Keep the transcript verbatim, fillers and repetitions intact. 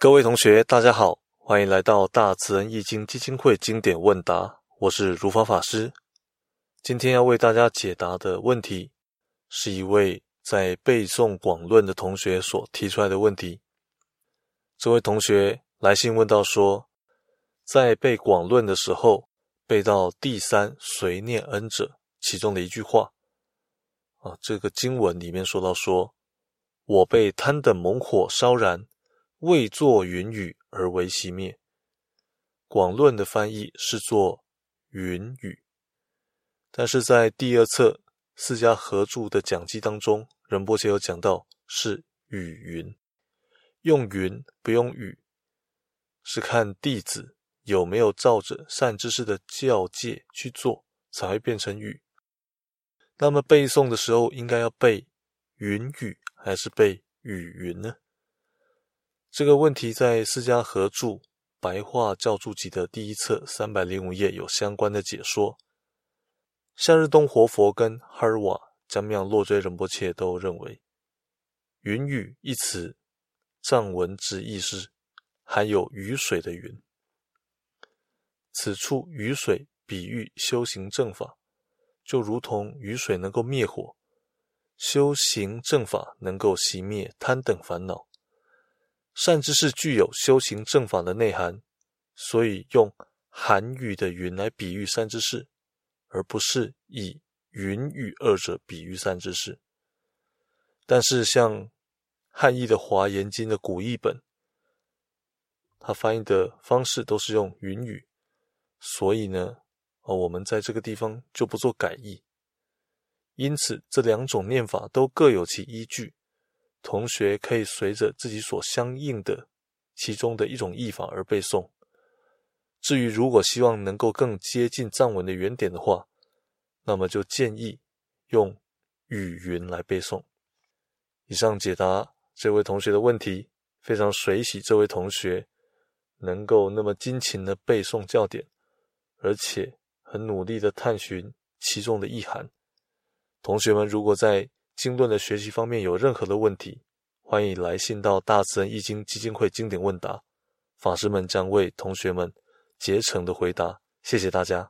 各位同学，大家好，欢迎来到大慈恩易经基金会经典问答，我是如法法师。今天要为大家解答的问题，是一位在背诵广论的同学所提出来的问题。这位同学来信问到说，在背广论的时候，背到第三随念恩者其中的一句话啊，这个经文里面说到说，我被贪等猛火烧燃，未作云雨而为熄灭。广论的翻译是做云雨，但是在第二册四家合著的讲记当中，仁波切有讲到是雨云，用云不用雨，是看弟子有没有照着善知识的教戒去做，才会变成雨。那么背诵的时候应该要背云雨还是背雨云呢？这个问题在四家合著白话教注集的第一册三百零五页有相关的解说。夏日东活佛跟哈尔瓦江妙洛追仁波切都认为，云雨一词藏文之意是含有雨水的云。此处雨水比喻修行正法，就如同雨水能够灭火，修行正法能够熄灭贪等烦恼。善知识具有修行正法的内涵，所以用含雨的云来比喻善知识，而不是以云雨二者比喻善知识。但是像汉译的华严经的古译本，它翻译的方式都是用云雨，所以呢，哦，我们在这个地方就不做改译。因此这两种念法都各有其依据，同学可以随着自己所相应的其中的一种译法而背诵。至于如果希望能够更接近藏文的原点的话，那么就建议用语云来背诵。以上解答这位同学的问题，非常随喜这位同学能够那么精勤的背诵教典，而且很努力的探寻其中的意涵。同学们如果在经论的学习方面有任何的问题，欢迎来信到大慈恩易经基金会经典问答，法师们将为同学们竭诚的回答。谢谢大家。